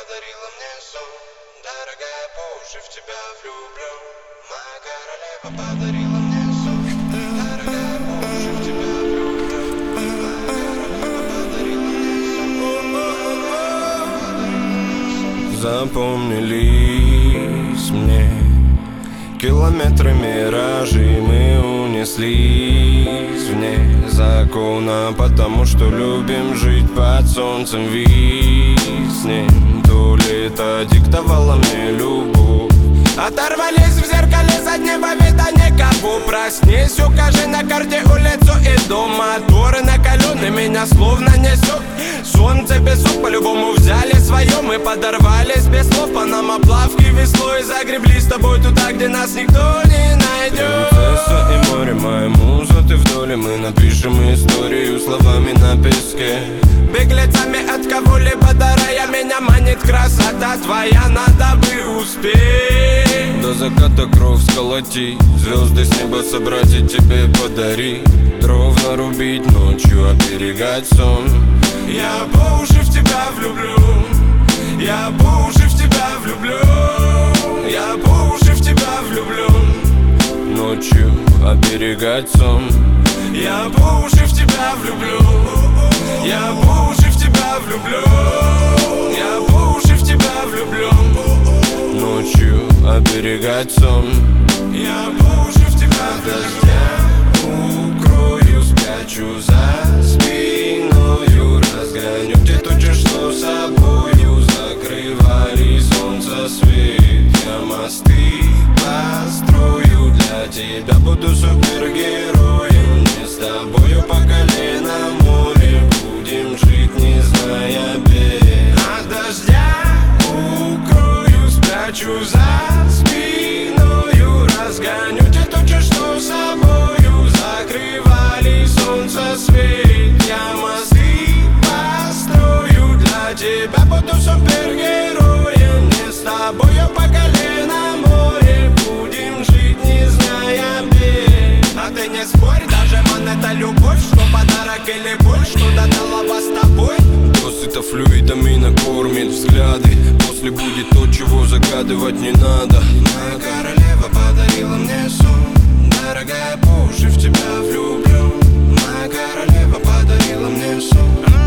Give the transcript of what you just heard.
подарила мне сон. Дорогая, по уши в тебя влюблен. Моя королева подарила мне сон. Дорогая, по уши в тебя влюблен. Моя королева подарила мне сон. Запомнились мне километры миражей, мы унеслись вне закона, потому что любим жить под солнцем. Виснем, то лето диктовало мне любовь. Оторвались в зеркале заднего вида никого. Проснись, укажи на карте улицу и дом. Моторы накалены, меня словно несет. Солнце песок по-любому взяли свое. Мы подорвались без слов по нам оплавки веслой. Загребли с тобой туда, где нас никто не найдет. Принцесса и море, моя муза, ты в доле. Мы напишем историю словами на песке. Беглецами от кого-либо дарая, меня манит красота твоя, надо бы успеть. До заката кровь сколотить, звезды с неба собрать и тебе подарить. Дров нарубить ночью, оберегать сон. Я по уши в тебя влюблю. Я по уши в тебя влюблю. Я по уши в тебя влюблен. Ночью оберегать сон. Я по уши в тебя влюблю. Я по уши в тебя влюблю. Я по уши в тебя влюблен. Ночью оберегать сон. Я по уши в тебя дождя укрою, спрячу за спиною. Разгоню те тучи, что собою закрывали солнце свет. Я мосты построю для тебя, буду супергероем. Мы с тобою по колено в море будем жить, не зная бед. От дождя укрою, спрячу за спиною. Разгоню те тучи, что собою закрывали солнце свет. Я мосты построю для тебя, буду супергероем. Мы с тобою по колено в море будем жить, не зная бед. А ты не спорь, даже монета любовь, что подарок или боль, что-то дала с тобой. Досыта флюидами накормит взгляды. После будет то, чего загадывать не надо. Моя королева подарила мне сон. Дорогая, по уши в тебя влюблен. Моя королева подарила мне сон.